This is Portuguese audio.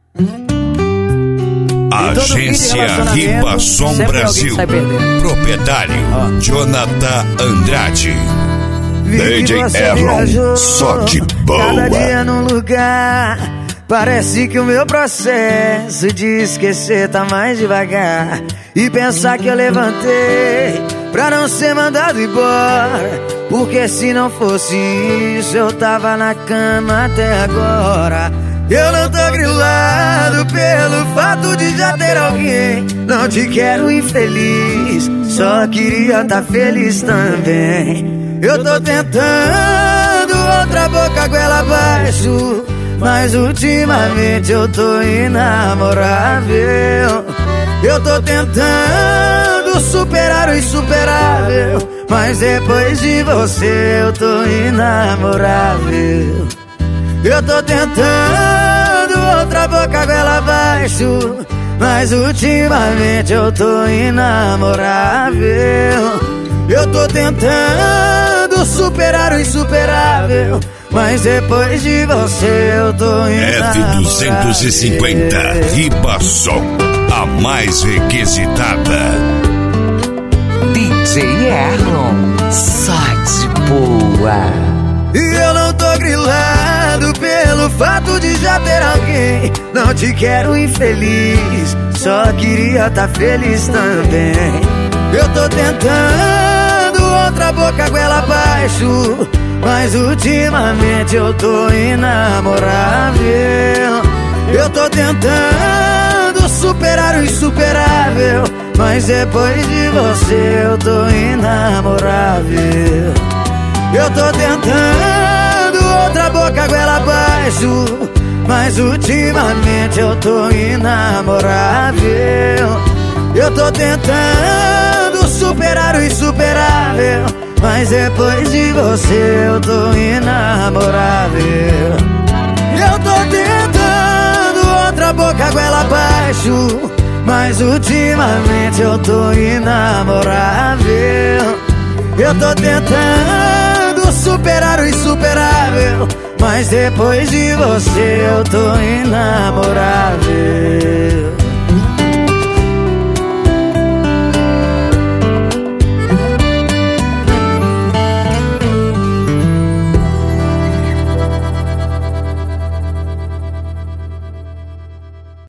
Agência Ribasom Brasil. Proprietário Jonathan Andrade. DJ Erlon, só de boa. Cada dia num lugar, parece que o meu processo de esquecer tá mais devagar. E pensar que eu levantei pra não ser mandado embora, porque se não fosse isso eu tava na cama até agora. Eu não tô grilado pelo fato de já ter alguém. Não te quero infeliz, só queria tá feliz também. Eu tô tentando outra boca goela abaixo, mas ultimamente eu tô inamorável. Eu tô tentando superar o insuperável, mas depois de você eu tô inamorável. Eu tô tentando outra boca goela abaixo, mas ultimamente eu tô inamorável. Eu tô tentando superar o insuperável, mas depois de você eu tô inamorável. F250 Ribasom, a mais requisitada. DJ Erlon, só de boa. E eu não tô grilado pelo fato de já ter alguém. Não te quero infeliz, só queria tá feliz também. Eu tô tentando outra boca goela abaixo, mas ultimamente eu tô inamorável. Eu tô tentando superar o insuperável, mas depois de você eu tô inamorável. Eu tô tentando outra boca goela abaixo, mas ultimamente eu tô inamorável. Eu tô tentando superar o insuperável, mas depois de você eu tô inamorável. Eu tô tentando outra boca goela abaixo, mas ultimamente eu tô inamorável. Eu tô tentando superar o insuperável, mas depois de você eu tô inamorável.